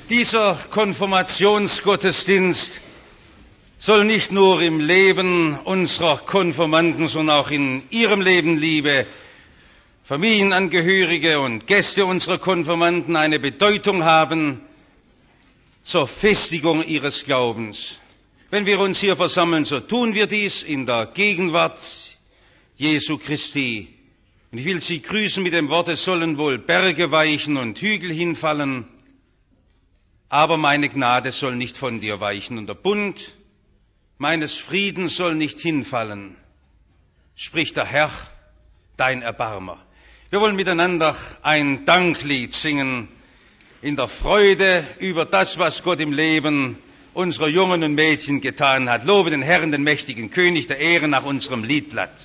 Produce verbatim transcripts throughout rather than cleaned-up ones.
Dieser Konfirmationsgottesdienst soll nicht nur im Leben unserer Konfirmanden, sondern auch in ihrem Leben, liebe Familienangehörige und Gäste unserer Konfirmanden, eine Bedeutung haben zur Festigung ihres Glaubens. Wenn wir uns hier versammeln, so tun wir dies in der Gegenwart Jesu Christi. Und ich will Sie grüßen mit dem Wort, es sollen wohl Berge weichen und Hügel hinfallen, aber meine Gnade soll nicht von dir weichen und der Bund meines Friedens soll nicht hinfallen, spricht der Herr, dein Erbarmer. Wir wollen miteinander ein Danklied singen in der Freude über das, was Gott im Leben unserer Jungen und Mädchen getan hat. Lobe den Herrn, den mächtigen König der Ehre nach unserem Liedblatt.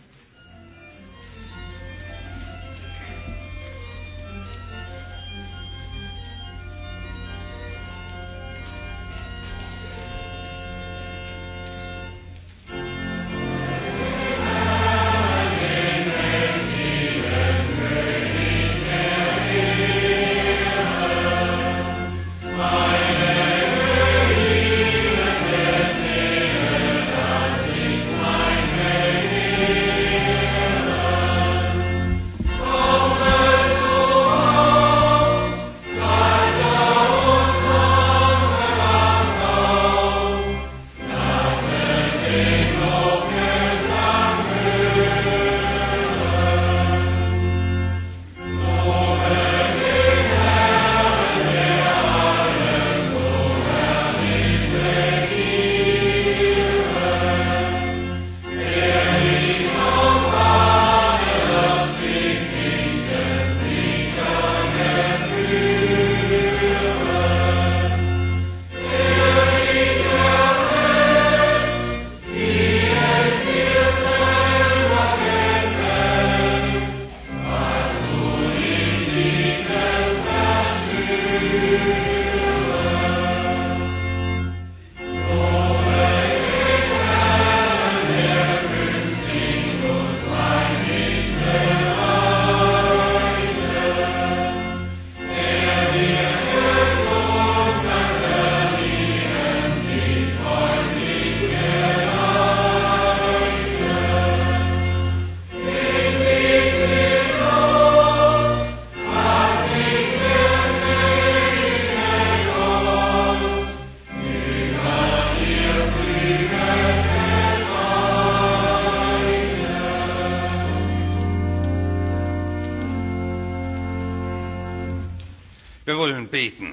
Wir wollen beten.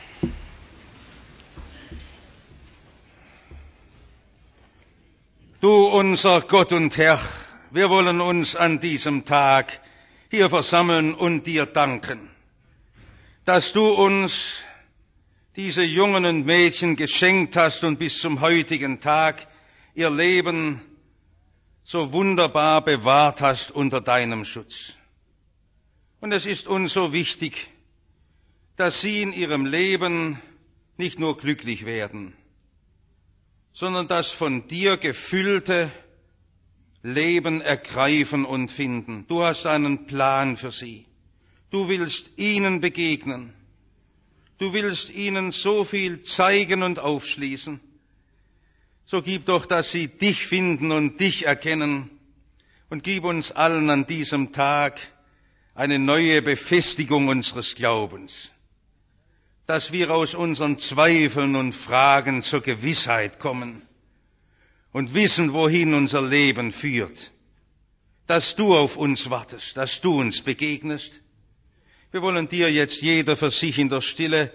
Du, unser Gott und Herr, wir wollen uns an diesem Tag hier versammeln und dir danken, dass du uns diese Jungen und Mädchen geschenkt hast und bis zum heutigen Tag ihr Leben so wunderbar bewahrt hast unter deinem Schutz. Und es ist uns so wichtig, dass sie in ihrem Leben nicht nur glücklich werden, sondern das von dir gefüllte Leben ergreifen und finden. Du hast einen Plan für sie. Du willst ihnen begegnen. Du willst ihnen so viel zeigen und aufschließen. So gib doch, dass sie dich finden und dich erkennen. Und gib uns allen an diesem Tag eine neue Befestigung unseres Glaubens, dass wir aus unseren Zweifeln und Fragen zur Gewissheit kommen und wissen, wohin unser Leben führt, dass du auf uns wartest, dass du uns begegnest. Wir wollen dir jetzt jeder für sich in der Stille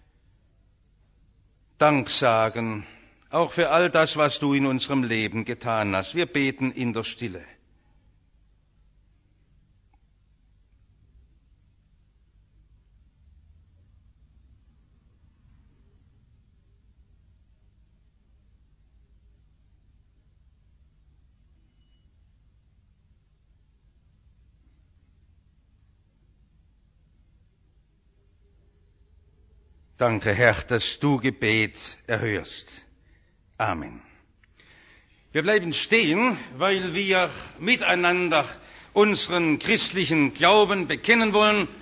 Dank sagen, auch für all das, was du in unserem Leben getan hast. Wir beten in der Stille. Danke, Herr, dass du Gebet erhörst. Amen. Wir bleiben stehen, weil wir miteinander unseren christlichen Glauben bekennen wollen.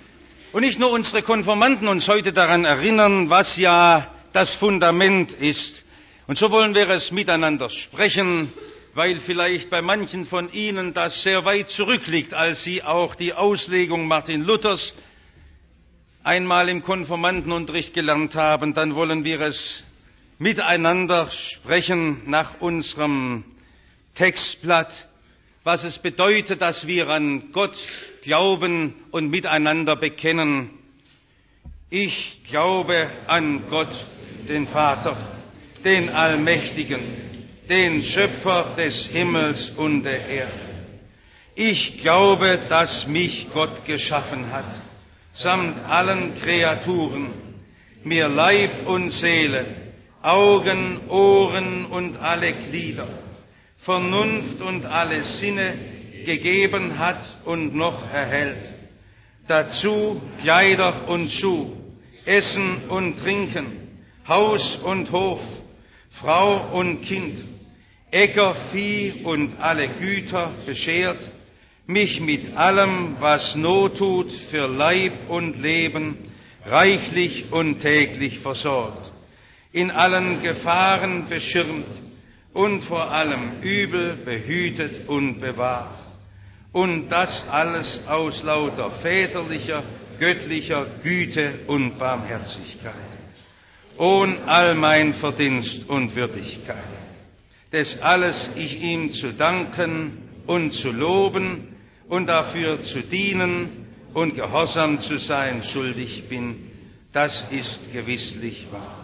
Und nicht nur unsere Konformanten uns heute daran erinnern, was ja das Fundament ist. Und so wollen wir es miteinander sprechen, weil vielleicht bei manchen von Ihnen das sehr weit zurückliegt, als Sie auch die Auslegung Martin Luthers einmal im Konformantenunterricht gelernt haben. Dann wollen wir es miteinander sprechen nach unserem Textblatt, was es bedeutet, dass wir an Gott glauben und miteinander bekennen. Ich glaube an Gott, den Vater, den Allmächtigen, den Schöpfer des Himmels und der Erde. Ich glaube, dass mich Gott geschaffen hat, samt allen Kreaturen, mir Leib und Seele, Augen, Ohren und alle Glieder, Vernunft und alle Sinne gegeben hat und noch erhält. Dazu Kleider und Schuh, Essen und Trinken, Haus und Hof, Frau und Kind, Äcker, Vieh und alle Güter beschert, mich mit allem, was Not tut für Leib und Leben, reichlich und täglich versorgt, in allen Gefahren beschirmt und vor allem Übel behütet und bewahrt. Und das alles aus lauter väterlicher, göttlicher Güte und Barmherzigkeit, ohn all mein Verdienst und Würdigkeit. Des alles ich ihm zu danken und zu loben und dafür zu dienen und gehorsam zu sein schuldig bin, das ist gewisslich wahr.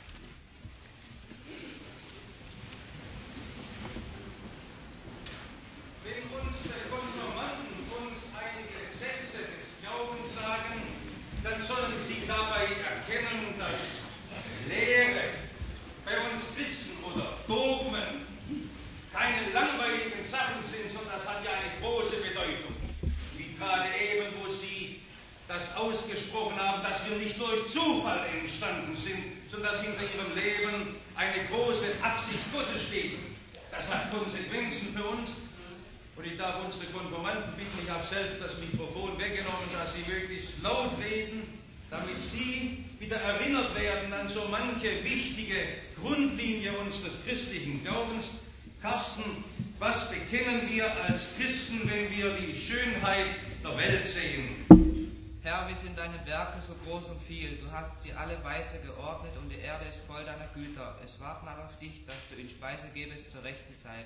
Dann sollen Sie dabei erkennen, dass Lehre bei uns Christen oder Dogmen keine langweiligen Sachen sind, sondern das hat ja eine große Bedeutung. Wie gerade eben, wo Sie das ausgesprochen haben, dass wir nicht durch Zufall entstanden sind, sondern dass hinter Ihrem Leben eine große Absicht Gottes steht. Das hat Konsequenzen für uns. Und ich darf unsere Konformanten bitten, ich habe selbst das Mikrofon weggenommen, dass sie möglichst laut reden, damit sie wieder erinnert werden an so manche wichtige Grundlinie unseres christlichen Glaubens. Carsten, was bekennen wir als Christen, wenn wir die Schönheit der Welt sehen? Herr, wie sind deine Werke so groß und viel? Du hast sie alle weise geordnet und die Erde ist voll deiner Güter. Es wartet nach auf dich, dass du ihnen Speise gebest zur rechten Zeit.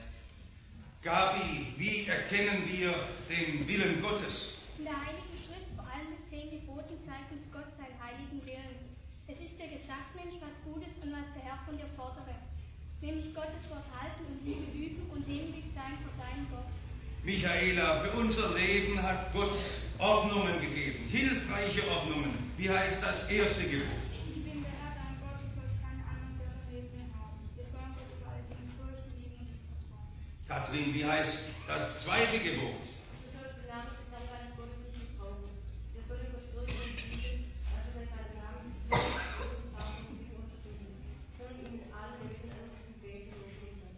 Gabi, wie erkennen wir den Willen Gottes? In der Heiligen Schrift, vor allem mit zehn Geboten, zeigt uns Gott seinen heiligen Willen. Es ist dir gesagt, Mensch, was gut ist und was der Herr von dir fordere. Nämlich Gottes Wort halten und Liebe üben und demütig sein vor deinem Gott. Michaela, für unser Leben hat Gott Ordnungen gegeben, hilfreiche Ordnungen. Wie heißt das erste Gebot? Ich bin der Herr, dein Gott, du sollst keine anderen Götter neben mir haben. Wir sollen Gott über all Dinge fürchten, lieben und ihm vertrauen. Kathrin, wie heißt das zweite Gebot? Du sollst den Namen des Herrn deines Gottes nicht missbrauchen. Wir sollen Gott fürchten und lieben, also wer seinen Namen nicht missbrauchen und sagen und ihn unterstützen. Sollen ihn in allen Wegen anrufen, beten und lieben.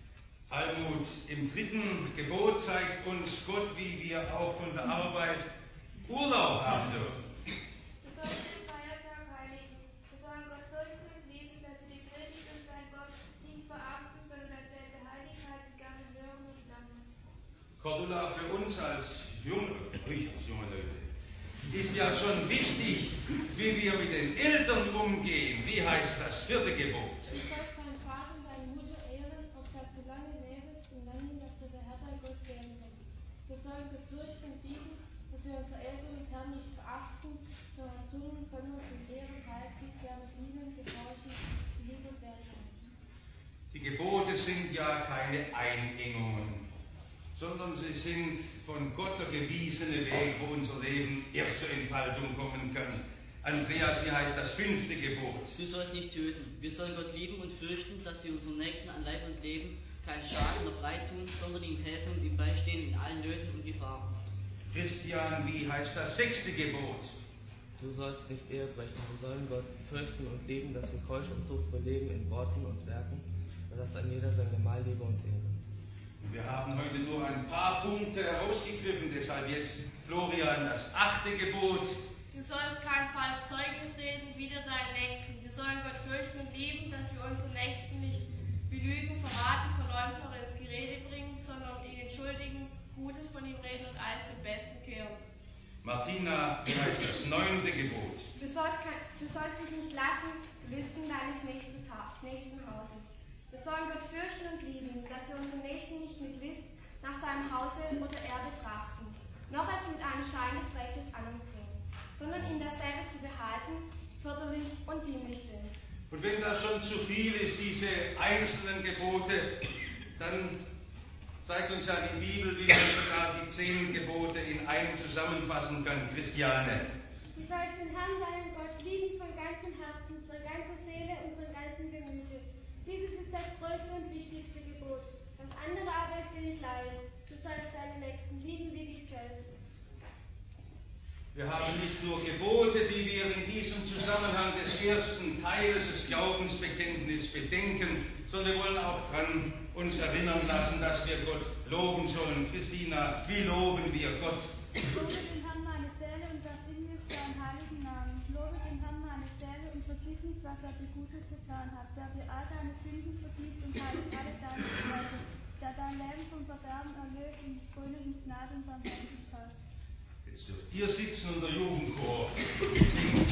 Almut, im dritten Gebot zeigt uns Gott, wie wir auch von der Arbeit Urlaub haben dürfen. Du sollst den Feiertag heiligen. Wir sollen Gott fürchten und lieben, dass wir die Predigt und sein Gott nicht verachten, sondern dass er der Heiligkeit gerne hören und danken. Cordula, für uns als junge, als junge Leute, ist ja schon wichtig, wie wir mit den Eltern umgehen. Wie heißt das vierte Gebot? Du sollst deinen Vater und deine Mutter ehren, ob du zu lange lebst und lange, dass du der Herr dein Gott werden willst. Wir sollen Gott fürchten und lieben, dass wir unsere Eltern und Herren nicht verachten, sondern tun, können uns in Ehren halten, gerne dienen, gehorchen, lieben und werden. Die Gebote sind ja keine Einengungen, sondern sie sind von Gott der gewiesene Weg, wo unser Leben erst zur Entfaltung kommen kann. Andreas, wie heißt das fünfte Gebot? Du sollst nicht töten. Wir sollen Gott lieben und fürchten, dass wir unserem Nächsten an Leib und Leben keinen Schaden noch Leid tun, sondern ihm helfen und ihm beistehen in allen Nöten und Gefahren. Christian, wie heißt das sechste Gebot? Du sollst nicht Ehe brechen. Wir sollen Gott fürchten und lieben, dass wir Keusch und Zucht beleben in Worten und Werken und dass an jeder sein Gemahl liebe und ehre. Wir haben heute nur ein paar Punkte herausgegriffen, deshalb jetzt Florian das achte Gebot. Du sollst kein falsches Zeugnis reden, wider deinen Nächsten. Wir sollen Gott fürchten und lieben, dass wir unseren Nächsten nicht belügen, verraten, verleumden oder ins Gerede bringen, sondern ihn entschuldigen, Gutes von ihm reden und alles zum Besten kehren. Martina, wie heißt das neunte Gebot? Du sollst, kein, du sollst dich nicht lassen, Listen deines nächsten, nächsten Hauses. Wir sollen Gott fürchten und lieben, dass wir unseren Nächsten nicht mit List nach seinem Hause oder er betrachten, noch es mit einem Schein des Rechtes an uns bringen, sondern ihn dasselbe zu behalten, förderlich und dienlich sind. Und wenn das schon zu viel ist, diese einzelnen Gebote, dann zeigt uns ja die Bibel, wie man sogar die zehn Gebote in einem zusammenfassen kann. Christiane. Du sollst den Herrn, deinen Gott, lieben von ganzem Herzen, von ganzer Seele und von ganzem Gemüte. Dieses ist das größte und wichtigste Gebot. Das andere aber ist dir gleich. Du sollst deinen Nächsten lieben wie dich selbst. Wir haben nicht nur Gebote, die wir in diesem Zusammenhang des ersten Teils des Glaubensbekenntnisses bedenken, sondern wir wollen auch daran uns erinnern lassen, dass wir Gott loben sollen. Christina, wie loben wir Gott? Lobe den Herrn meine Seele und das in mir seinen heiligen Namen. Lobe den Herrn meine Seele und vergiss nicht, was er dir Gutes getan hat, der dir all deine Sünden vergibt und heilt alle deine Schwäche, der dein Leben vom Verderben erlöst und fröhlich in Gnade und Barmherzigkeit. Jetzt dürft ihr sitzen und der Jugendchor singen.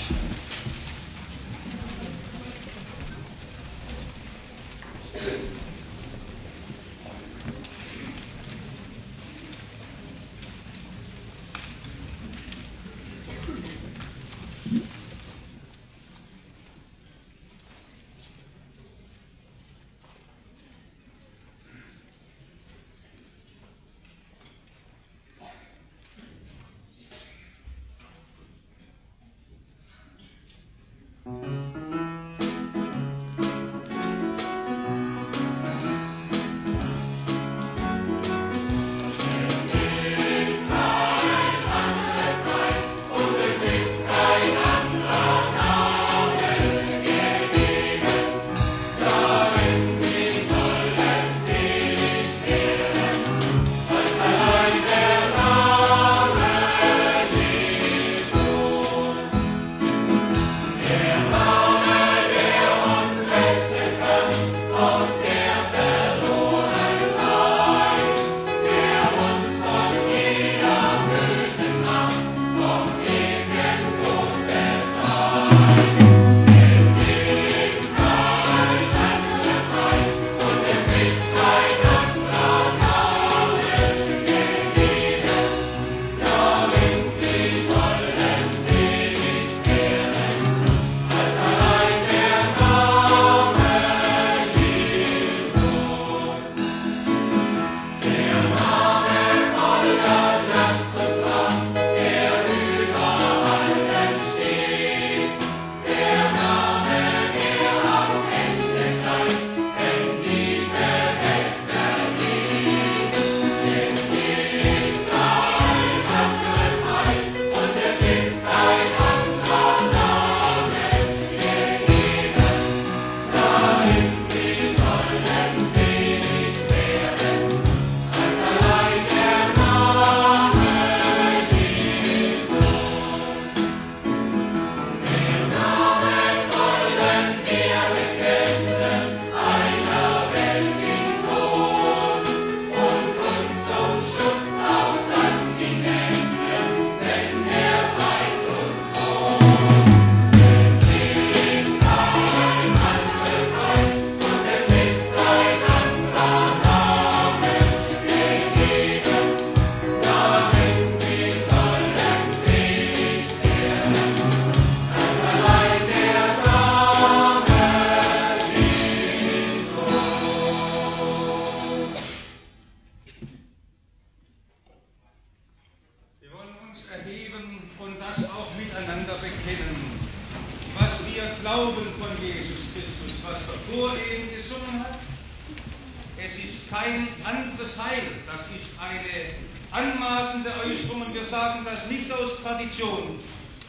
Glauben von Jesus Christus, was er vor ihm gesungen hat. Es ist kein anderes Heil, das ist eine anmaßende Äußerung und wir sagen das nicht aus Tradition,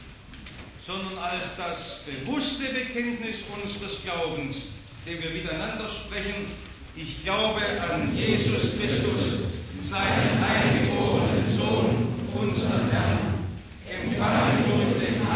sondern als das bewusste Bekenntnis unseres Glaubens, den wir miteinander sprechen. Ich glaube an Jesus Christus, seinen eingeborenen Sohn, unseren Herrn, empfangen durch den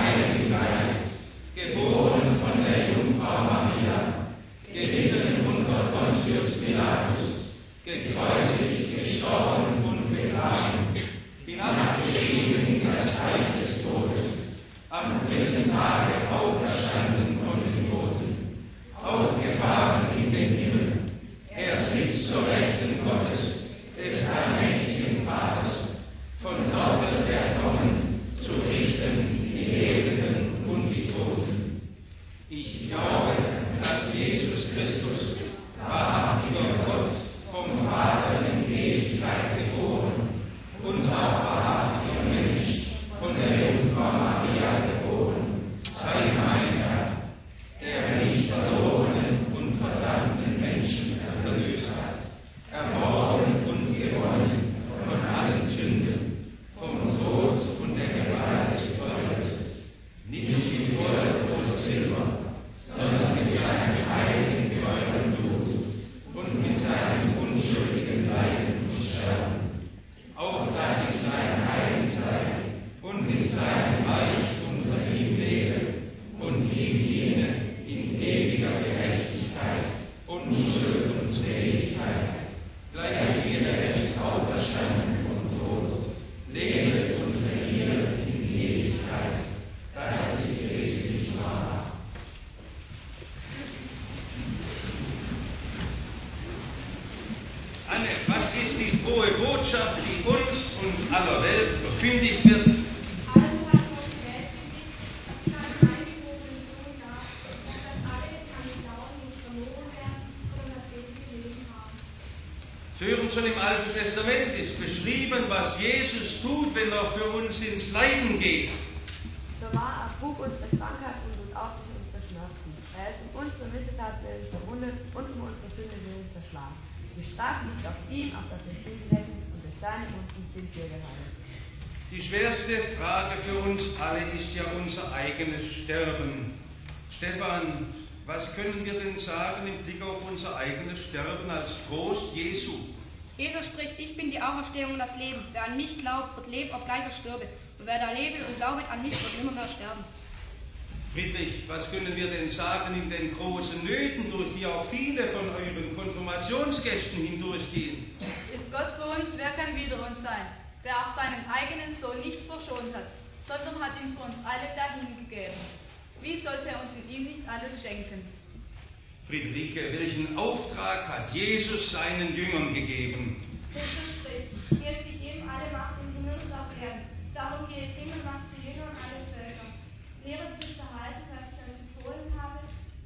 verkündigt wird. Also hat Gott die Welt geliebt, dass es seinen eingeborenen Sohn gab, dass alle, die an ihn glauben, nicht verloren werden, sondern das ewige Leben haben. Hören, schon im Alten Testament ist beschrieben, was Jesus tut, wenn er für uns ins Leiden geht. So wahr ertrug unsere Krankheit und lud auf sich unsere Schmerzen. Er ist um unsere Missetat willen verwundet und um unsere Sünde willen zerschlagen. Die Strafe liegt auf ihm, auf das wir Frieden hätten, und durch seine Wunden sind wir geheilt. Die schwerste Frage für uns alle ist ja unser eigenes Sterben. Stefan, was können wir denn sagen im Blick auf unser eigenes Sterben als Trost Jesu? Jesus spricht, ich bin die Auferstehung und das Leben. Wer an mich glaubt, wird leben, obgleich er stürbe. Und wer da lebe und glaubet an mich, wird nimmermehr sterben. Friedrich, was können wir denn sagen in den großen Nöten, durch die auch viele von euren Konfirmationsgästen hindurchgehen? Ist Gott für uns, wer kann wider uns sein, der auch seinen eigenen Sohn nicht verschont hat, sondern hat ihn für uns alle dahingegeben. Wie sollte er uns in ihm nicht alles schenken? Friederike, welchen Auftrag hat Jesus seinen Jüngern gegeben? Jesus spricht, jetzt ich gebe alle Macht im Himmel und auf Erden. Darum geht hin und macht zu Jüngern alle Völker. Lehret sich zu halten, was ich euch empfohlen habe.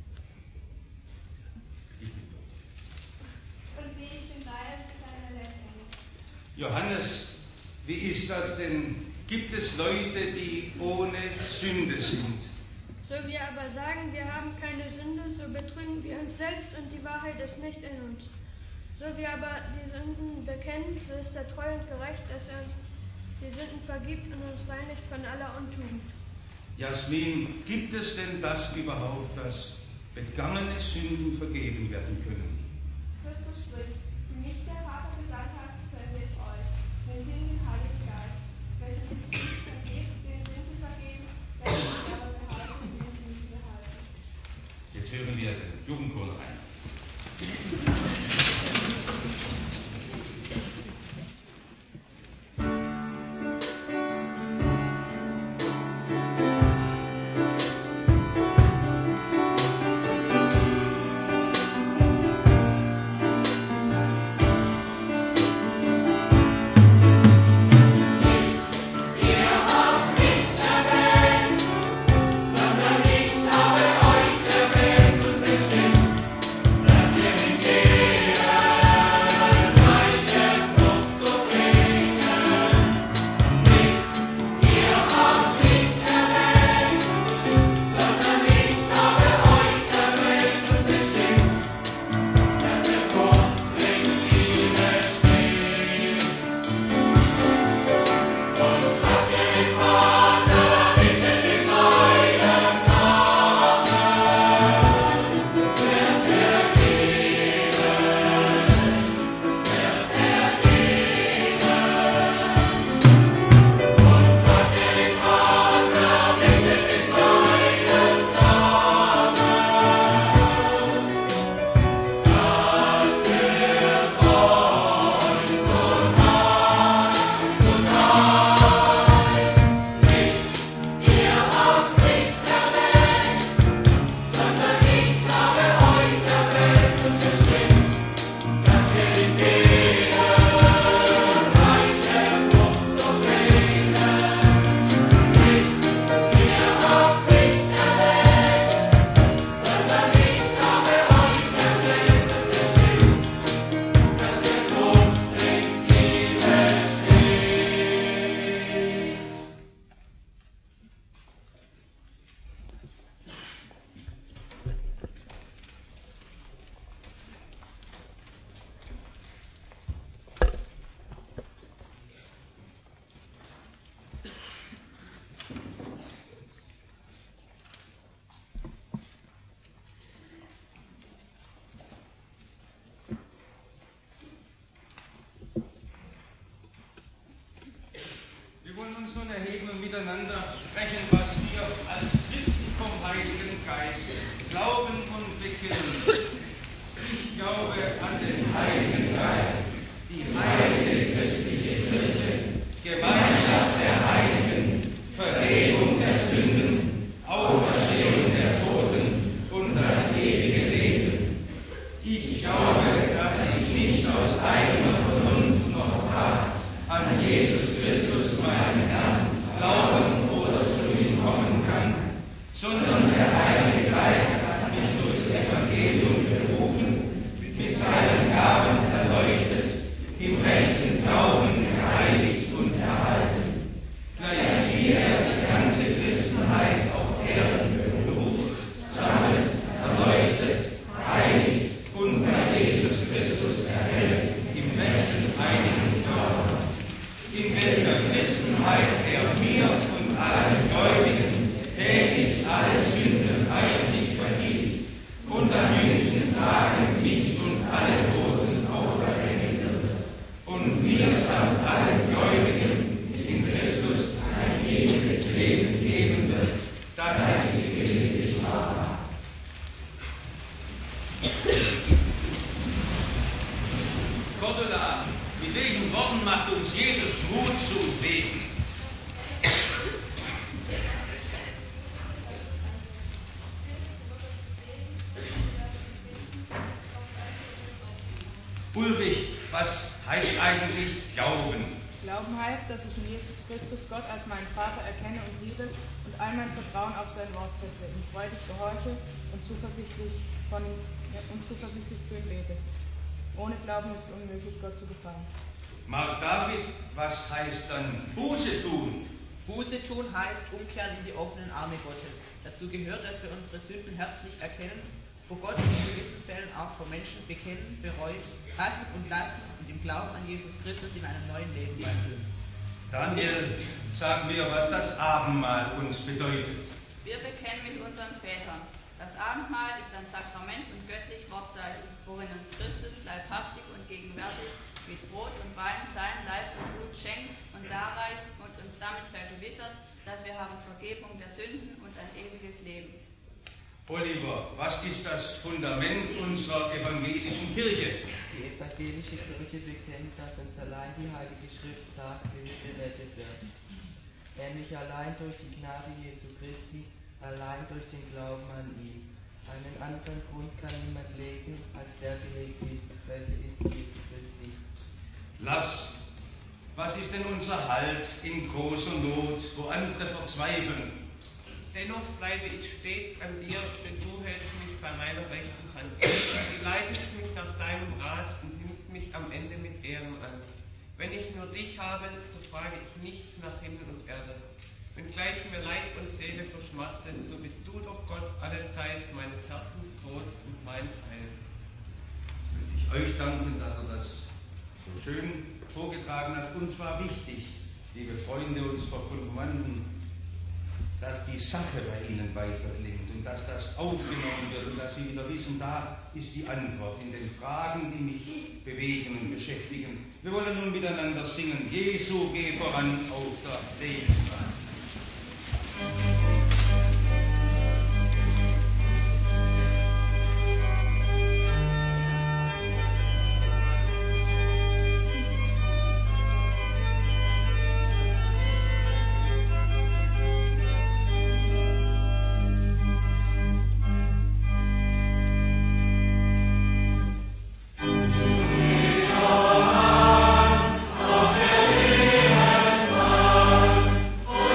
Und wie ich bin bei euch bis an Ende. Johannes, wie ist das denn? Gibt es Leute, die ohne Sünde sind? So wir aber sagen, wir haben keine Sünde, so betrügen wir uns selbst und die Wahrheit ist nicht in uns. So wir aber die Sünden bekennen, so ist er treu und gerecht, dass er uns die Sünden vergibt und uns reinigt von aller Untugend. Jasmin, gibt es denn das überhaupt, dass begangene Sünden vergeben werden können? Christus spricht, nicht der Vater gesandt hat, sende ich euch, wenn sie den Heiligen Geist, welche die Sünden vergebt, denen sind sie vergeben, welche sie aber behalten, denen sind sie behalten. Jetzt hören wir den Jugendchor rein. Wir wollen uns nun erheben und miteinander sprechen, was wir als Christen vom Heiligen Geist glauben und bekennen. Ich glaube an den Heiligen Geist, die heilige christliche Kirche, Gemeinschaft der Heiligen, Vergebung der Sünden, Auferstehung der Toten und das ewige Leben. Ich glaube, dass ich nicht aus eigener Vernunft noch Kraft an Jesus Christus, meinen sondern der Heilige Geist hat mich durchs Evangelium berufen, mit seinen Gaben erleuchtet, im rechten Glauben geheiligt und erhalten, gleich er die ganze Christenheit auf Erden beruft, sammelt, erleuchtet, heiligt und bei Jesus Christus erhält, im rechten heiligen Glauben, in welcher Christenheit er mir und allen Gläubigen täglich alle Sünden reichlich vergibt und am jüngsten Tage mich und alle Toten auferwecken wird und mir samt allen Gläubigen in Christus ein ewiges Leben geben wird. Das ist gewisslich wahr. Cordula, mit welchen Worten macht uns Jesus Mut zum Beten? Ulrich, was heißt eigentlich Glauben? Glauben heißt, dass ich in Jesus Christus Gott als meinen Vater erkenne und liebe und all mein Vertrauen auf sein Wort setze, ihm freudig gehorche und zuversichtlich, von, und zuversichtlich zu ihm bete. Ohne Glauben ist es unmöglich, Gott zu gefallen. Mark David, was heißt dann Buße tun? Buße tun heißt umkehren in die offenen Arme Gottes. Dazu gehört, dass wir unsere Sünden herzlich erkennen, vor Gott und in gewissen Fällen auch vor Menschen bekennen, bereuen, hassen und lassen und im Glauben an Jesus Christus in einem neuen Leben wandeln. Daniel, sag mir, was das Abendmahl uns bedeutet. Wir bekennen mit unseren Vätern. Das Abendmahl ist ein Sakrament und göttlich Wortzeichen, worin uns Christus leibhaftig und gegenwärtig mit Brot und Wein sein Leib und Blut schenkt und darreicht und uns damit vergewissert, dass wir haben Vergebung der Sünden und ein ewiges Leben. Oliver, was ist das Fundament unserer evangelischen Kirche? Die evangelische Kirche bekennt, dass uns allein die Heilige Schrift sagt, wie wir gerettet werden. Nämlich allein durch die Gnade Jesu Christi, allein durch den Glauben an ihn. Einen anderen Grund kann niemand legen, als der gelegt ist, welcher ist Jesu Christi. Lass, was ist denn unser Halt in großer Not, wo andere verzweifeln? Dennoch bleibe ich stets an dir, denn du hältst mich bei meiner rechten Hand. Du leitest mich nach deinem Rat und nimmst mich am Ende mit Ehren an. Wenn ich nur dich habe, so frage ich nichts nach Himmel und Erde. Wenngleich mir Leib und Seele verschmachtet, so bist du doch Gott alle Zeit meines Herzens Trost und mein Heil. Ich euch danken, dass er das so schön vorgetragen hat. Uns war wichtig, liebe Freunde unserer Konfirmanden, dass die Sache bei Ihnen weiterklingt und dass das aufgenommen wird und dass Sie wieder wissen, da ist die Antwort in den Fragen, die mich bewegen und beschäftigen. Wir wollen nun miteinander singen, Jesu, geh voran auf der Lebensbahn. Oh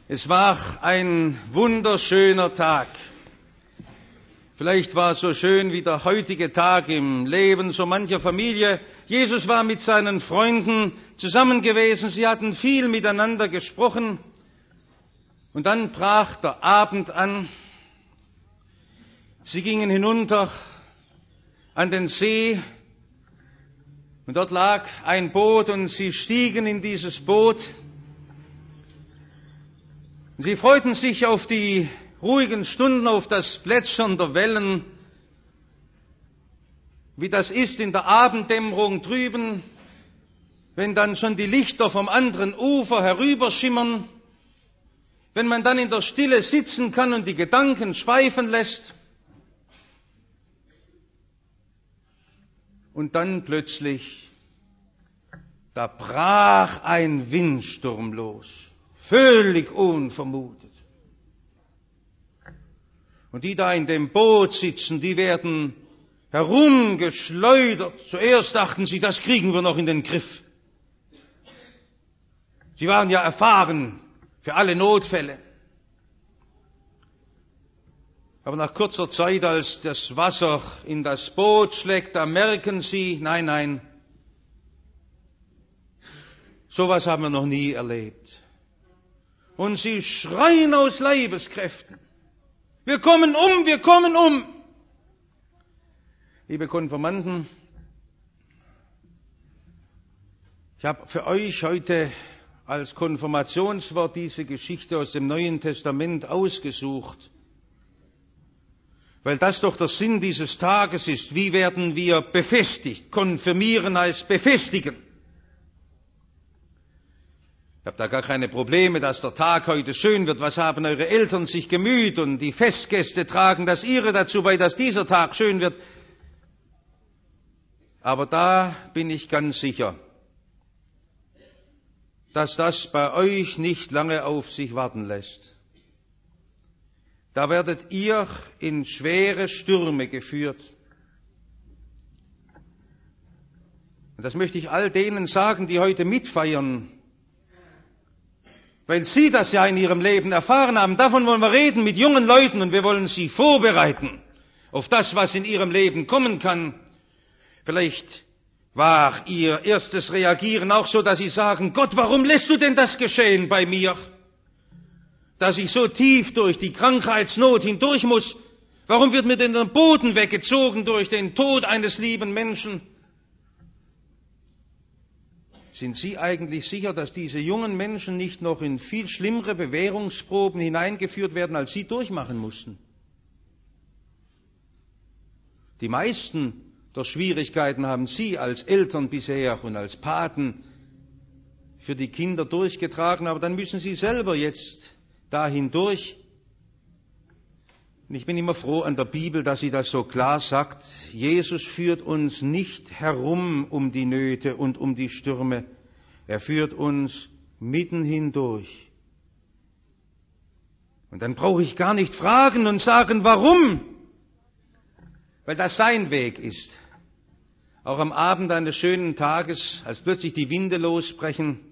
Es war ein wunderschöner Tag. Vielleicht war es so schön wie der heutige Tag im Leben so mancher Familie. Jesus war mit seinen Freunden zusammen gewesen. Sie hatten viel miteinander gesprochen. Und dann brach der Abend an. Sie gingen hinunter an den See. Und dort lag ein Boot und sie stiegen in dieses Boot. Sie freuten sich auf die ruhigen Stunden, auf das Plätschern der Wellen, wie das ist in der Abenddämmerung drüben, wenn dann schon die Lichter vom anderen Ufer herüberschimmern, wenn man dann in der Stille sitzen kann und die Gedanken schweifen lässt. Und dann plötzlich, da brach ein Windsturm los. Völlig unvermutet. Und die da in dem Boot sitzen, die werden herumgeschleudert. Zuerst dachten sie, das kriegen wir noch in den Griff. Sie waren ja erfahren für alle Notfälle. Aber nach kurzer Zeit, als das Wasser in das Boot schlägt, da merken sie, nein, nein, sowas haben wir noch nie erlebt. Und sie schreien aus Leibeskräften. Wir kommen um, wir kommen um. Liebe Konfirmanden, ich habe für euch heute als Konfirmationswort diese Geschichte aus dem Neuen Testament ausgesucht, weil das doch der Sinn dieses Tages ist. Wie werden wir befestigt? Konfirmieren heißt befestigen. Ich habe da gar keine Probleme, dass der Tag heute schön wird. Was haben eure Eltern sich gemüht? Und die Festgäste tragen das ihre dazu bei, dass dieser Tag schön wird. Aber da bin ich ganz sicher, dass das bei euch nicht lange auf sich warten lässt. Da werdet ihr in schwere Stürme geführt. Und das möchte ich all denen sagen, die heute mitfeiern, weil sie das ja in ihrem Leben erfahren haben. Davon wollen wir reden mit jungen Leuten und wir wollen sie vorbereiten auf das, was in ihrem Leben kommen kann. Vielleicht war ihr erstes Reagieren auch so, dass sie sagen, Gott, warum lässt du denn das geschehen bei mir? Dass ich so tief durch die Krankheitsnot hindurch muss. Warum wird mir denn der Boden weggezogen durch den Tod eines lieben Menschen? Sind Sie eigentlich sicher, dass diese jungen Menschen nicht noch in viel schlimmere Bewährungsproben hineingeführt werden, als sie durchmachen mussten? Die meisten der Schwierigkeiten haben Sie als Eltern bisher und als Paten für die Kinder durchgetragen, aber dann müssen Sie selber jetzt dahin durch. Und ich bin immer froh an der Bibel, dass sie das so klar sagt. Jesus führt uns nicht herum um die Nöte und um die Stürme. Er führt uns mitten hindurch. Und dann brauche ich gar nicht fragen und sagen, warum? Weil das sein Weg ist. Auch am Abend eines schönen Tages, als plötzlich die Winde losbrechen,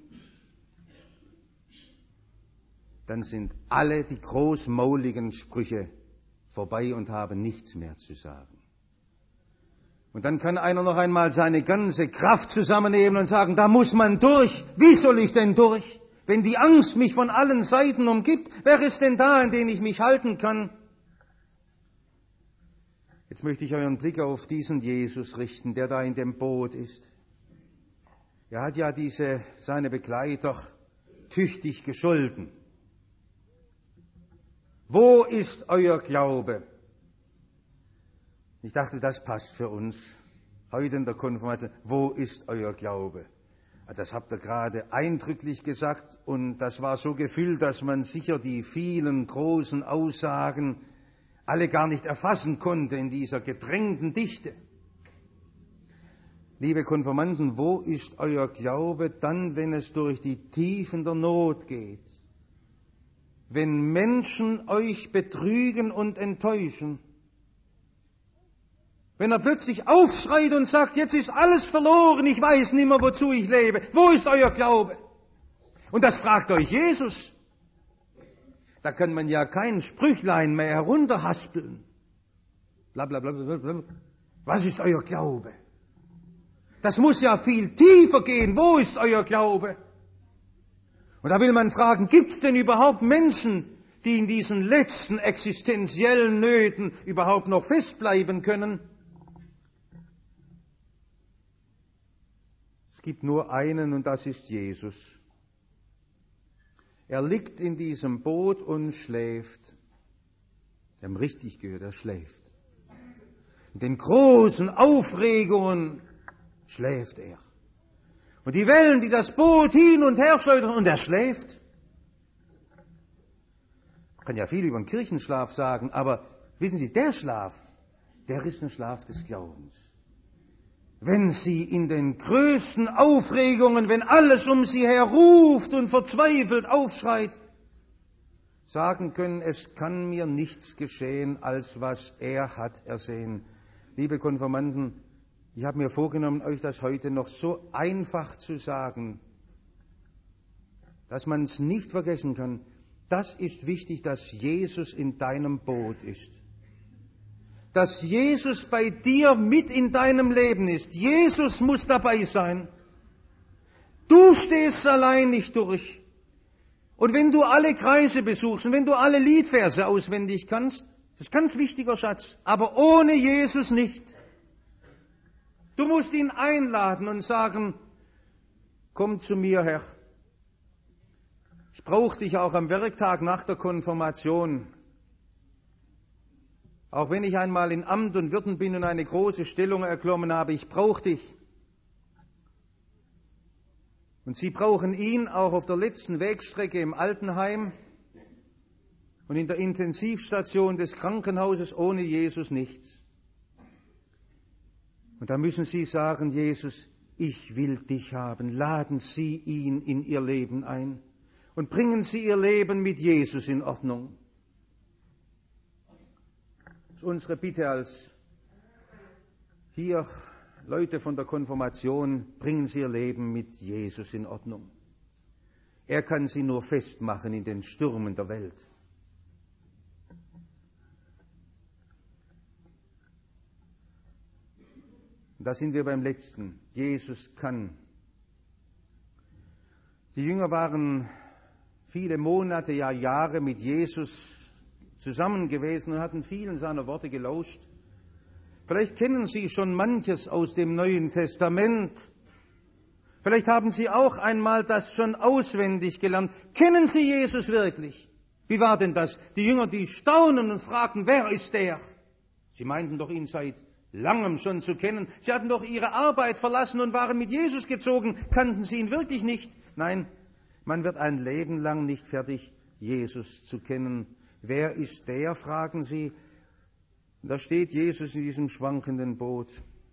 dann sind alle die großmauligen Sprüche vorbei und haben nichts mehr zu sagen. Und dann kann einer noch einmal seine ganze Kraft zusammennehmen und sagen, da muss man durch. Wie soll ich denn durch? Wenn die Angst mich von allen Seiten umgibt, wer ist denn da, an den ich mich halten kann? Jetzt möchte ich euren Blick auf diesen Jesus richten, der da in dem Boot ist. Er hat ja diese, seine Begleiter tüchtig gescholten. Wo ist euer Glaube? Ich dachte, das passt für uns. Heute in der Konfirmation, wo ist euer Glaube? Das habt ihr gerade eindrücklich gesagt und das war so gefüllt, dass man sicher die vielen großen Aussagen alle gar nicht erfassen konnte in dieser gedrängten Dichte. Liebe Konfirmanden, wo ist euer Glaube dann, wenn es durch die Tiefen der Not geht? Wenn Menschen euch betrügen und enttäuschen, wenn er plötzlich aufschreit und sagt, jetzt ist alles verloren, ich weiß nicht mehr, wozu ich lebe, wo ist euer Glaube? Und das fragt euch Jesus. Da kann man ja kein Sprüchlein mehr herunterhaspeln. Blablabla. Was ist euer Glaube? Das muss ja viel tiefer gehen. Wo ist euer Glaube? Und da will man fragen, gibt es denn überhaupt Menschen, die in diesen letzten existenziellen Nöten überhaupt noch festbleiben können? Es gibt nur einen, und das ist Jesus. Er liegt in diesem Boot und schläft. Wir haben richtig gehört, er schläft. In den großen Aufregungen schläft er. Und die Wellen, die das Boot hin und her schleudern, und er schläft. Man kann ja viel über den Kirchenschlaf sagen, aber wissen Sie, der Schlaf, der ist ein Schlaf des Glaubens. Wenn Sie in den größten Aufregungen, wenn alles um Sie her ruft und verzweifelt aufschreit, sagen können, es kann mir nichts geschehen, als was er hat ersehen. Liebe Konfirmanden, ich habe mir vorgenommen, euch das heute noch so einfach zu sagen, dass man es nicht vergessen kann. Das ist wichtig, dass Jesus in deinem Boot ist. Dass Jesus bei dir mit in deinem Leben ist. Jesus muss dabei sein. Du stehst allein nicht durch. Und wenn du alle Kreise besuchst und wenn du alle Liedverse auswendig kannst, das ist ein ganz wichtiger Schatz, aber ohne Jesus nicht. Du musst ihn einladen und sagen, komm zu mir, Herr. Ich brauche dich auch am Werktag nach der Konfirmation. Auch wenn ich einmal in Amt und Würden bin und eine große Stellung erklommen habe, ich brauche dich. Und Sie brauchen ihn auch auf der letzten Wegstrecke im Altenheim und in der Intensivstation des Krankenhauses, ohne Jesus nichts. Und da müssen Sie sagen, Jesus, ich will dich haben. Laden Sie ihn in Ihr Leben ein und bringen Sie Ihr Leben mit Jesus in Ordnung. Das ist unsere Bitte als hier Leute von der Konfirmation, bringen Sie Ihr Leben mit Jesus in Ordnung. Er kann Sie nur festmachen in den Stürmen der Welt. Und da sind wir beim letzten. Jesus kann. Die Jünger waren viele Monate, ja Jahre mit Jesus zusammen gewesen und hatten vielen seiner Worte gelauscht. Vielleicht kennen Sie schon manches aus dem Neuen Testament. Vielleicht haben Sie auch einmal das schon auswendig gelernt. Kennen Sie Jesus wirklich? Wie war denn das? Die Jünger, die staunen und fragten, wer ist der? Sie meinten doch, ihn seit langem schon zu kennen. Sie hatten doch ihre Arbeit verlassen und waren mit Jesus gezogen. Kannten Sie ihn wirklich nicht? Nein, man wird ein Leben lang nicht fertig, Jesus zu kennen. Wer ist der, fragen Sie. Da steht Jesus in diesem schwankenden Boot.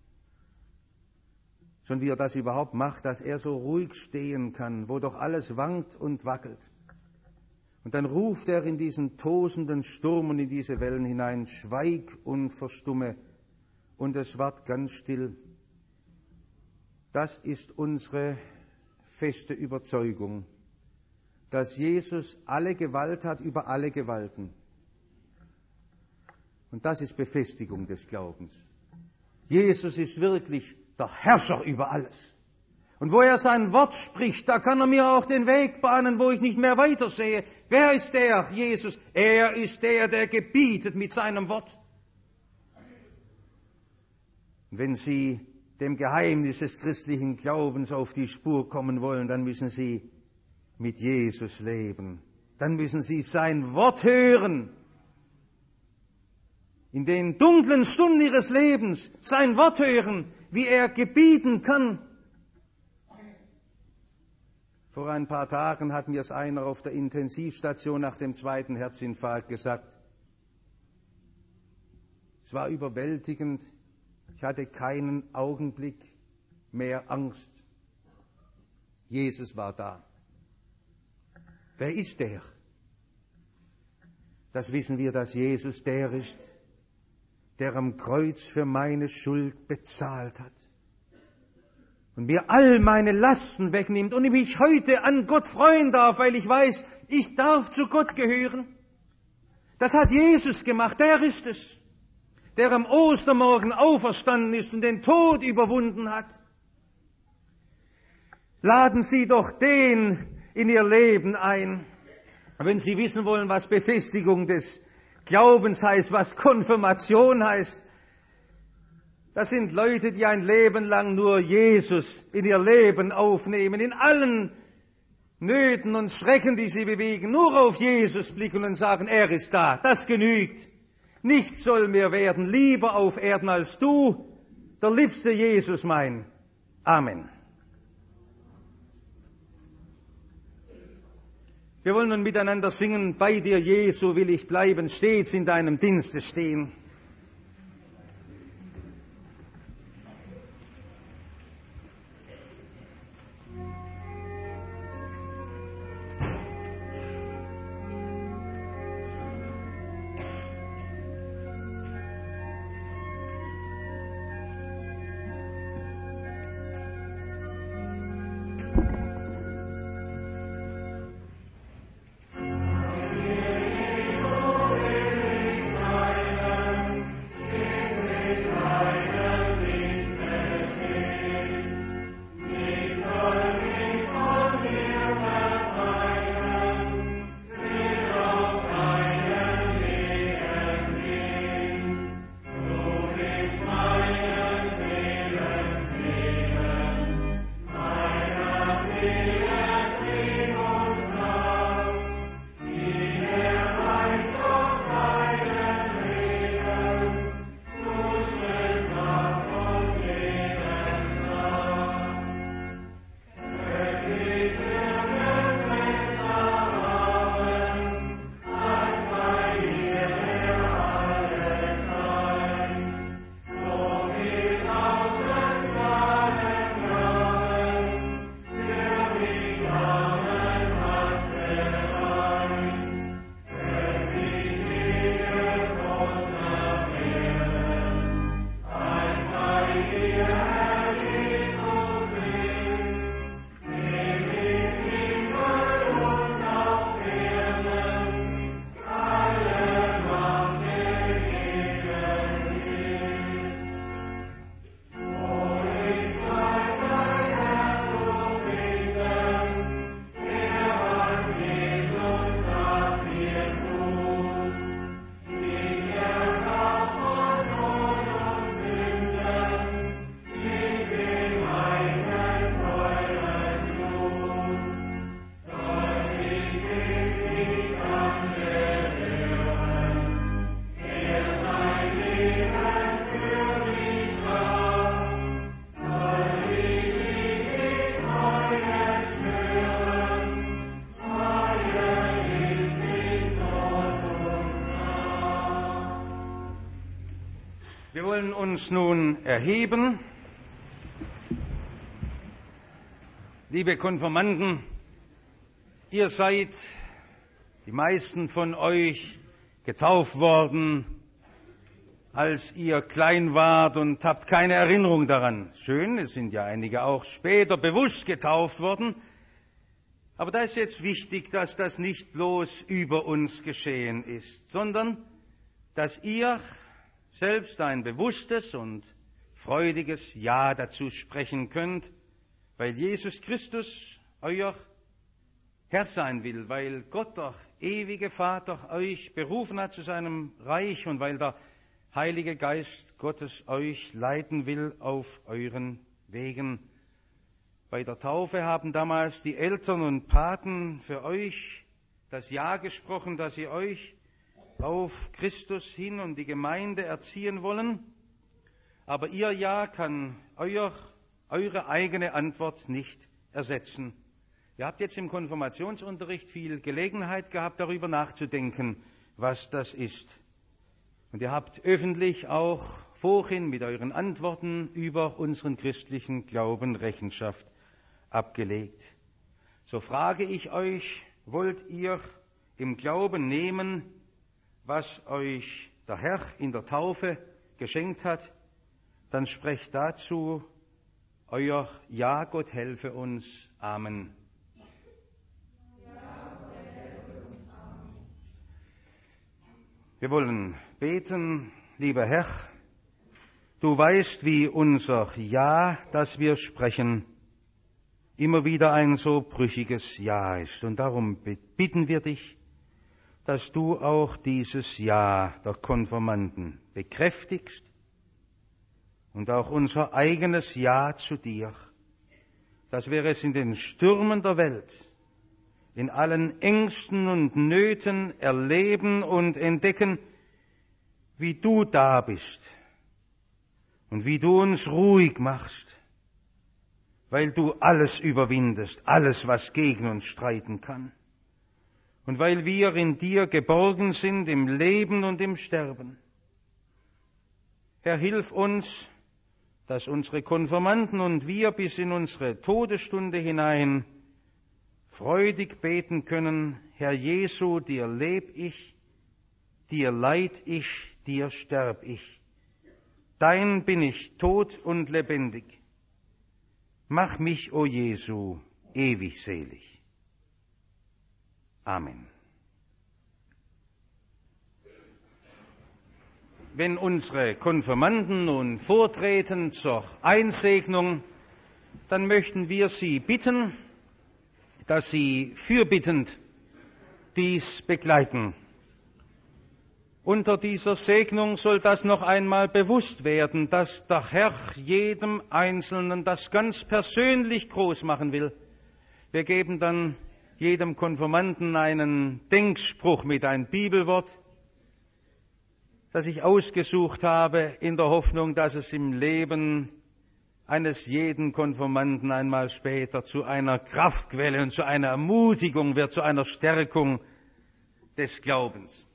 Schon wie er das überhaupt macht, dass er so ruhig stehen kann, wo doch alles wankt und wackelt. Und dann ruft er in diesen tosenden Sturm und in diese Wellen hinein, schweig und verstumme. Und es ward ganz still. Das ist unsere feste Überzeugung, dass Jesus alle Gewalt hat über alle Gewalten. Und das ist Befestigung des Glaubens. Jesus ist wirklich der Herrscher über alles. Und wo er sein Wort spricht, da kann er mir auch den Weg bahnen, wo ich nicht mehr weitersehe. Wer ist der? Jesus. Er ist der, der gebietet mit seinem Wort. Wenn Sie dem Geheimnis des christlichen Glaubens auf die Spur kommen wollen, dann müssen Sie mit Jesus leben. Dann müssen Sie sein Wort hören. In den dunklen Stunden Ihres Lebens sein Wort hören, wie er gebieten kann. Vor ein paar Tagen hat mir es einer auf der Intensivstation nach dem zweiten Herzinfarkt gesagt. Es war überwältigend. Ich hatte keinen Augenblick mehr Angst. Jesus war da. Wer ist der? Das wissen wir, dass Jesus der ist, der am Kreuz für meine Schuld bezahlt hat und mir all meine Lasten wegnimmt und ich mich heute an Gott freuen darf, weil ich weiß, ich darf zu Gott gehören. Das hat Jesus gemacht, der ist es, der am Ostermorgen auferstanden ist und den Tod überwunden hat. Laden Sie doch den in Ihr Leben ein, wenn Sie wissen wollen, was Befestigung des Glaubens heißt, was Konfirmation heißt. Das sind Leute, die ein Leben lang nur Jesus in ihr Leben aufnehmen, in allen Nöten und Schrecken, die sie bewegen, nur auf Jesus blicken und sagen, er ist da, das genügt. Nichts soll mir werden, lieber auf Erden als du, der liebste Jesus mein. Amen. Wir wollen nun miteinander singen, bei dir, Jesu, will ich bleiben, stets in deinem Dienste stehen. Wir wollen uns nun erheben. Liebe Konfirmanden, ihr seid, die meisten von euch, getauft worden, als ihr klein wart und habt keine Erinnerung daran. Schön, es sind ja einige auch später bewusst getauft worden. Aber da ist jetzt wichtig, dass das nicht bloß über uns geschehen ist, sondern dass ihr selbst ein bewusstes und freudiges Ja dazu sprechen könnt, weil Jesus Christus euer Herr sein will, weil Gott, der ewige Vater, euch berufen hat zu seinem Reich und weil der Heilige Geist Gottes euch leiten will auf euren Wegen. Bei der Taufe haben damals die Eltern und Paten für euch das Ja gesprochen, dass sie euch auf Christus hin und die Gemeinde erziehen wollen. Aber ihr Ja kann euer, eure eigene Antwort nicht ersetzen. Ihr habt jetzt im Konfirmationsunterricht viel Gelegenheit gehabt, darüber nachzudenken, was das ist. Und ihr habt öffentlich auch vorhin mit euren Antworten über unseren christlichen Glauben Rechenschaft abgelegt. So frage ich euch, wollt ihr im Glauben nehmen, was euch der Herr in der Taufe geschenkt hat? Dann sprecht dazu euer Ja, Gott helfe uns. Amen. Wir wollen beten, lieber Herr, du weißt, wie unser Ja, das wir sprechen, immer wieder ein so brüchiges Ja ist. Und darum bitten wir dich, dass du auch dieses Ja der Konfirmanden bekräftigst und auch unser eigenes Ja zu dir, dass wir es in den Stürmen der Welt, in allen Ängsten und Nöten erleben und entdecken, wie du da bist und wie du uns ruhig machst, weil du alles überwindest, alles, was gegen uns streiten kann. Und weil wir in dir geborgen sind im Leben und im Sterben. Herr, hilf uns, dass unsere Konfirmanden und wir bis in unsere Todesstunde hinein freudig beten können, Herr Jesu, dir leb ich, dir leid ich, dir sterb ich. Dein bin ich tot und lebendig. Mach mich, o Jesu, ewig selig. Amen. Wenn unsere Konfirmanden nun vortreten zur Einsegnung, dann möchten wir Sie bitten, dass Sie fürbittend dies begleiten. Unter dieser Segnung soll das noch einmal bewusst werden, dass der Herr jedem Einzelnen das ganz persönlich groß machen will. Wir geben dann jedem Konfirmanden einen Denkspruch mit, ein Bibelwort, das ich ausgesucht habe, in der Hoffnung, dass es im Leben eines jeden Konfirmanden einmal später zu einer Kraftquelle und zu einer Ermutigung wird, zu einer Stärkung des Glaubens.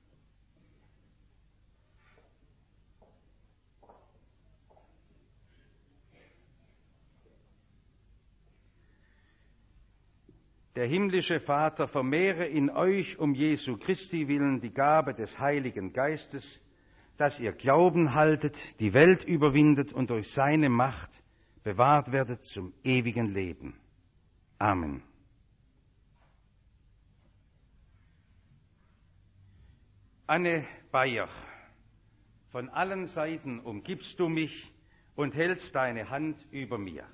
Der himmlische Vater vermehre in euch um Jesu Christi willen die Gabe des Heiligen Geistes, dass ihr Glauben haltet, die Welt überwindet und durch seine Macht bewahrt werdet zum ewigen Leben. Amen. Anne Bayer, von allen Seiten umgibst du mich und hältst deine Hand über mir.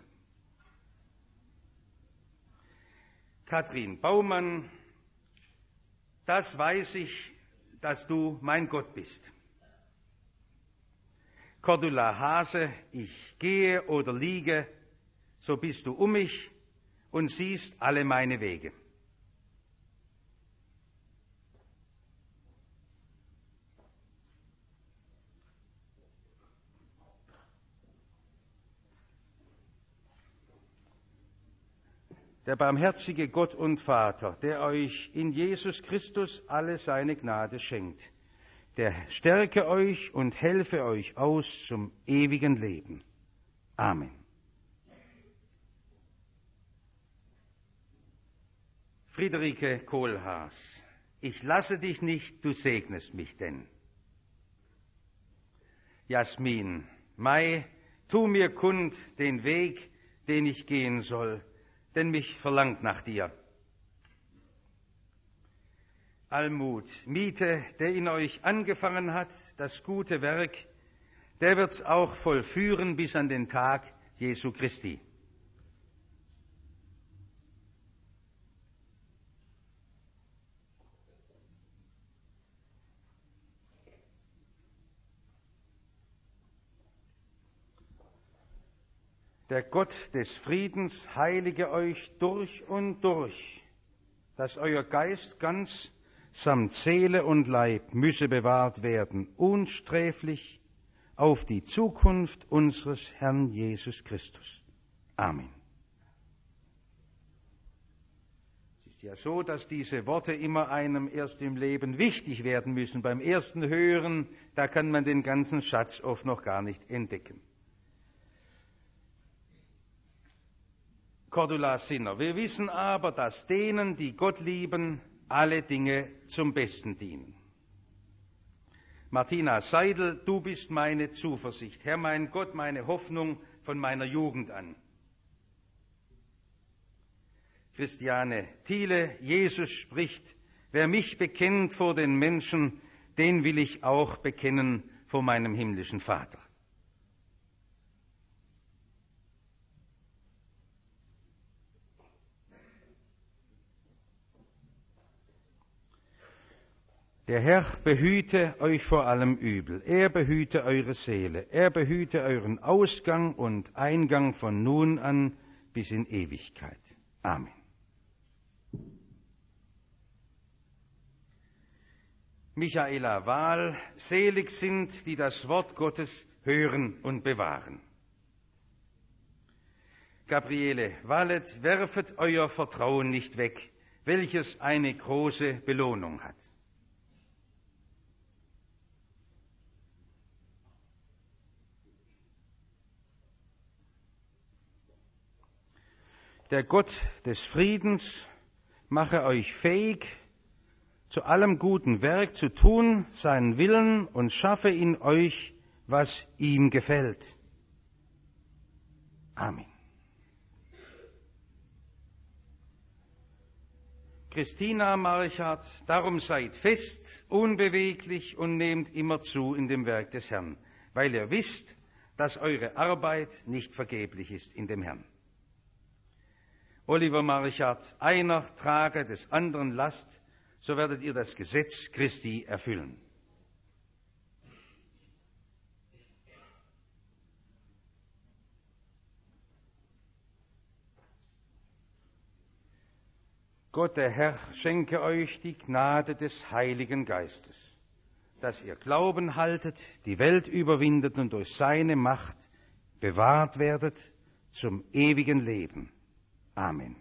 Katrin Baumann, das weiß ich, dass du mein Gott bist. Cordula Hase, ich gehe oder liege, so bist du um mich und siehst alle meine Wege. Der barmherzige Gott und Vater, der euch in Jesus Christus alle seine Gnade schenkt, der stärke euch und helfe euch aus zum ewigen Leben. Amen. Friederike Kohlhaas, ich lasse dich nicht, du segnest mich denn. Jasmin, Mai, tu mir kund den Weg, den ich gehen soll, denn mich verlangt nach dir. Almut, Miete, der in euch angefangen hat, das gute Werk, der wird's auch vollführen bis an den Tag Jesu Christi. Der Gott des Friedens heilige euch durch und durch, dass euer Geist ganz samt Seele und Leib müsse bewahrt werden, unsträflich auf die Zukunft unseres Herrn Jesus Christus. Amen. Es ist ja so, dass diese Worte immer einem erst im Leben wichtig werden müssen. Beim ersten Hören, da kann man den ganzen Schatz oft noch gar nicht entdecken. Cordula Sinner. Wir wissen aber, dass denen, die Gott lieben, alle Dinge zum Besten dienen. Martina Seidel, du bist meine Zuversicht, Herr mein Gott, meine Hoffnung von meiner Jugend an. Christiane Thiele, Jesus spricht, wer mich bekennt vor den Menschen, den will ich auch bekennen vor meinem himmlischen Vater. Der Herr behüte euch vor allem Übel, er behüte eure Seele, er behüte euren Ausgang und Eingang von nun an bis in Ewigkeit. Amen. Michaela Wahl, selig sind, die das Wort Gottes hören und bewahren. Gabriele Wallet, werfet euer Vertrauen nicht weg, welches eine große Belohnung hat. Der Gott des Friedens mache euch fähig, zu allem guten Werk zu tun, seinen Willen, und schaffe in euch, was ihm gefällt. Amen. Christina Marchardt, darum seid fest, unbeweglich und nehmt immer zu in dem Werk des Herrn, weil ihr wisst, dass eure Arbeit nicht vergeblich ist in dem Herrn. Oliver Marchardt, einer trage des anderen Last, so werdet ihr das Gesetz Christi erfüllen. Gott, der Herr, schenke euch die Gnade des Heiligen Geistes, dass ihr Glauben haltet, die Welt überwindet und durch seine Macht bewahrt werdet zum ewigen Leben. Amen.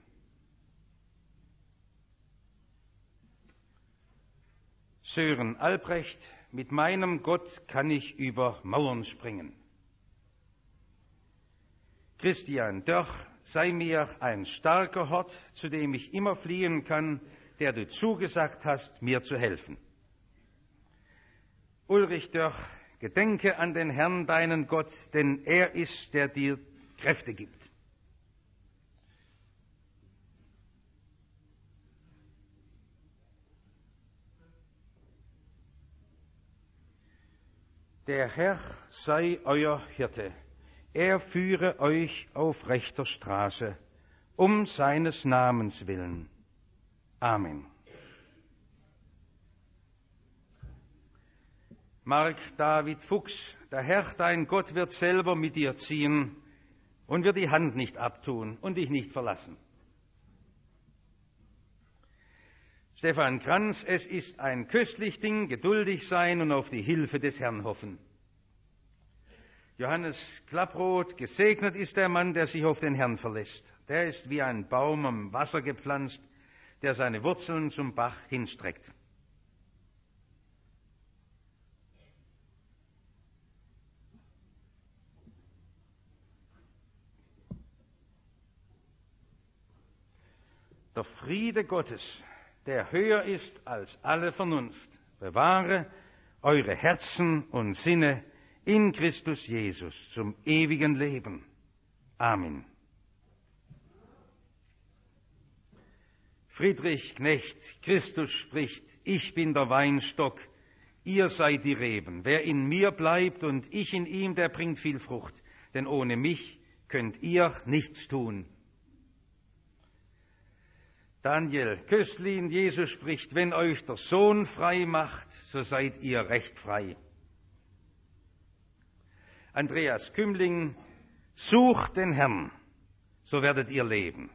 Sören Albrecht, mit meinem Gott kann ich über Mauern springen. Christian Dörch, sei mir ein starker Hort, zu dem ich immer fliehen kann, der du zugesagt hast, mir zu helfen. Ulrich Dörch, gedenke an den Herrn, deinen Gott, denn er ist, der dir Kräfte gibt. Der Herr sei euer Hirte, er führe euch auf rechter Straße, um seines Namens willen. Amen. Mark David Fuchs, der Herr, dein Gott, wird selber mit dir ziehen und wird die Hand nicht abtun und dich nicht verlassen. Stefan Kranz, es ist ein köstlich Ding, geduldig sein und auf die Hilfe des Herrn hoffen. Johannes Klapproth, gesegnet ist der Mann, der sich auf den Herrn verlässt. Der ist wie ein Baum am Wasser gepflanzt, der seine Wurzeln zum Bach hinstreckt. Der Friede Gottes, der höher ist als alle Vernunft, bewahre eure Herzen und Sinne in Christus Jesus zum ewigen Leben. Amen. Friedrich Knecht, Christus spricht, ich bin der Weinstock, ihr seid die Reben. Wer in mir bleibt und ich in ihm, der bringt viel Frucht, denn ohne mich könnt ihr nichts tun. Daniel Köstlin, Jesus spricht, wenn euch der Sohn frei macht, so seid ihr recht frei. Andreas Kümling, sucht den Herrn, so werdet ihr leben.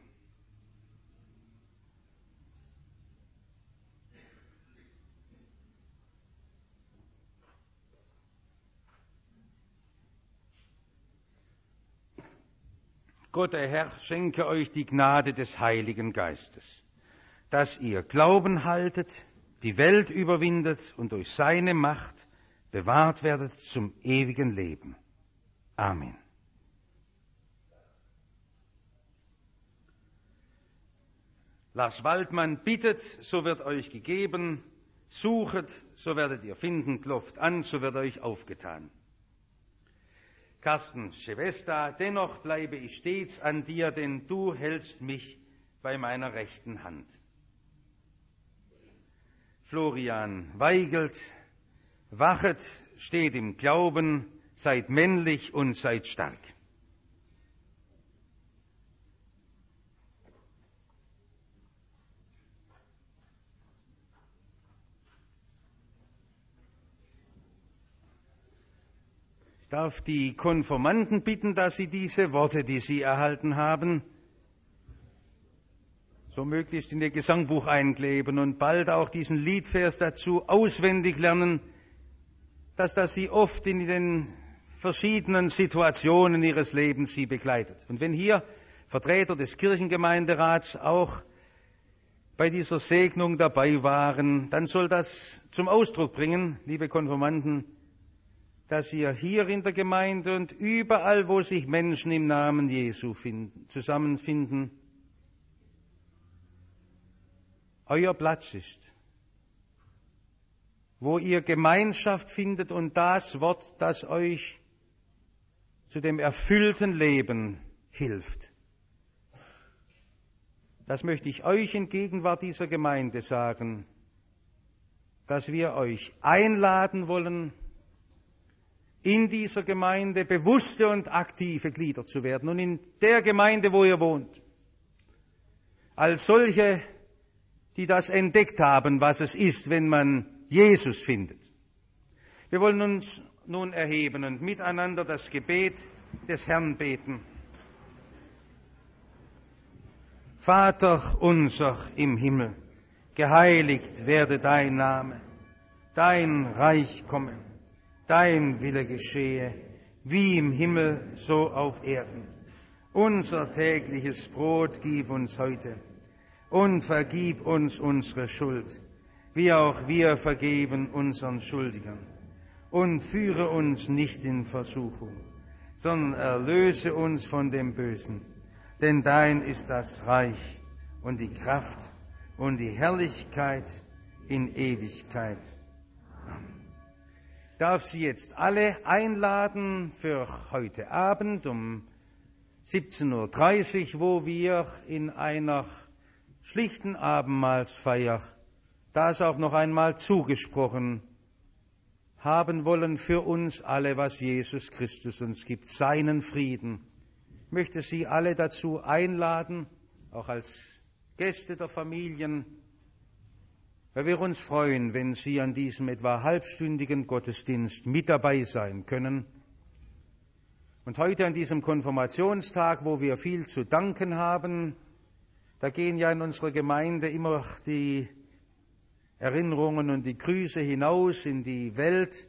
Gott, der Herr, schenke euch die Gnade des Heiligen Geistes, dass ihr Glauben haltet, die Welt überwindet und durch seine Macht bewahrt werdet zum ewigen Leben. Amen. Lars Waldmann, bittet, so wird euch gegeben, suchet, so werdet ihr finden, klopft an, so wird euch aufgetan. Carsten Schewesta, dennoch bleibe ich stets an dir, denn du hältst mich bei meiner rechten Hand. Florian Weigelt, Wachet, steht im Glauben, seid männlich und seid stark. Ich darf die Konfirmanden bitten, dass sie diese Worte, die sie erhalten haben, so möglichst in ihr Gesangbuch einkleben und bald auch diesen Liedvers dazu auswendig lernen, dass das sie oft in den verschiedenen Situationen ihres Lebens sie begleitet. Und wenn hier Vertreter des Kirchengemeinderats auch bei dieser Segnung dabei waren, dann soll das zum Ausdruck bringen, liebe Konfirmanden, dass ihr hier in der Gemeinde und überall, wo sich Menschen im Namen Jesu finden, zusammenfinden, euer Platz ist, wo ihr Gemeinschaft findet und das Wort, das euch zu dem erfüllten Leben hilft. Das möchte ich euch in Gegenwart dieser Gemeinde sagen, dass wir euch einladen wollen, in dieser Gemeinde bewusste und aktive Glieder zu werden und in der Gemeinde, wo ihr wohnt, als solche, die das entdeckt haben, was es ist, wenn man Jesus findet. Wir wollen uns nun erheben und miteinander das Gebet des Herrn beten. Vater unser im Himmel, geheiligt werde dein Name, dein Reich komme, dein Wille geschehe, wie im Himmel, so auf Erden. Unser tägliches Brot gib uns heute und vergib uns unsere Schuld, wie auch wir vergeben unseren Schuldigern. Und führe uns nicht in Versuchung, sondern erlöse uns von dem Bösen. Denn dein ist das Reich und die Kraft und die Herrlichkeit in Ewigkeit. Amen. Ich darf Sie jetzt alle einladen für heute Abend um siebzehn Uhr dreißig, wo wir in einer schlichten Abendmahlsfeier das auch noch einmal zugesprochen haben wollen für uns alle, was Jesus Christus uns gibt, seinen Frieden. Ich möchte Sie alle dazu einladen, auch als Gäste der Familien, weil wir uns freuen, wenn Sie an diesem etwa halbstündigen Gottesdienst mit dabei sein können. Und heute an diesem Konfirmationstag, wo wir viel zu danken haben, da gehen ja in unserer Gemeinde immer die Erinnerungen und die Grüße hinaus in die Welt.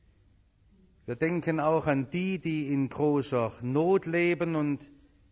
Wir denken auch an die, die in großer Not leben. Und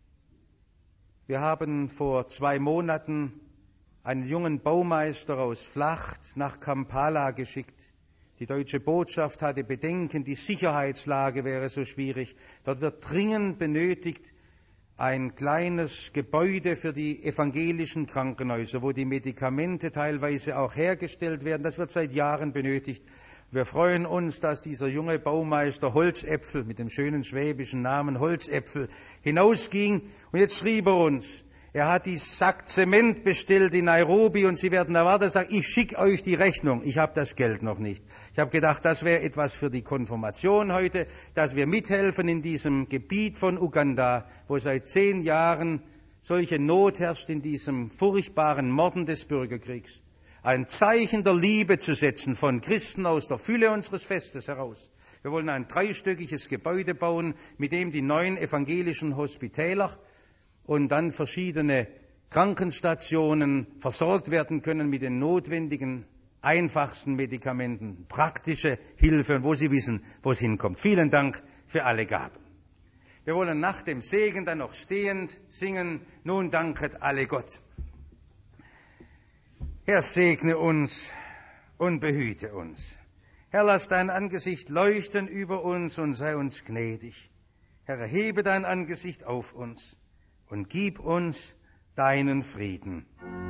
wir haben vor zwei Monaten einen jungen Baumeister aus Flacht nach Kampala geschickt. Die deutsche Botschaft hatte Bedenken, die Sicherheitslage wäre so schwierig. Dort wird dringend benötigt ein kleines Gebäude für die evangelischen Krankenhäuser, wo die Medikamente teilweise auch hergestellt werden. Das wird seit Jahren benötigt. Wir freuen uns, dass dieser junge Baumeister Holzäpfel mit dem schönen schwäbischen Namen Holzäpfel hinausging. Und jetzt schrieb er uns, er hat die Sack Zement bestellt in Nairobi und Sie werden erwarten, er sagt, ich schicke euch die Rechnung. Ich habe das Geld noch nicht. Ich habe gedacht, das wäre etwas für die Konfirmation heute, dass wir mithelfen in diesem Gebiet von Uganda, wo seit zehn Jahren solche Not herrscht in diesem furchtbaren Morden des Bürgerkriegs. Ein Zeichen der Liebe zu setzen von Christen aus der Fülle unseres Festes heraus. Wir wollen ein dreistöckiges Gebäude bauen, mit dem die neuen evangelischen Hospitäler und dann verschiedene Krankenstationen versorgt werden können mit den notwendigen, einfachsten Medikamenten, praktische Hilfe, wo Sie wissen, wo es hinkommt. Vielen Dank für alle Gaben. Wir wollen nach dem Segen dann noch stehend singen, nun danket alle Gott. Herr, segne uns und behüte uns. Herr, lass dein Angesicht leuchten über uns und sei uns gnädig. Herr, erhebe dein Angesicht auf uns und gib uns deinen Frieden.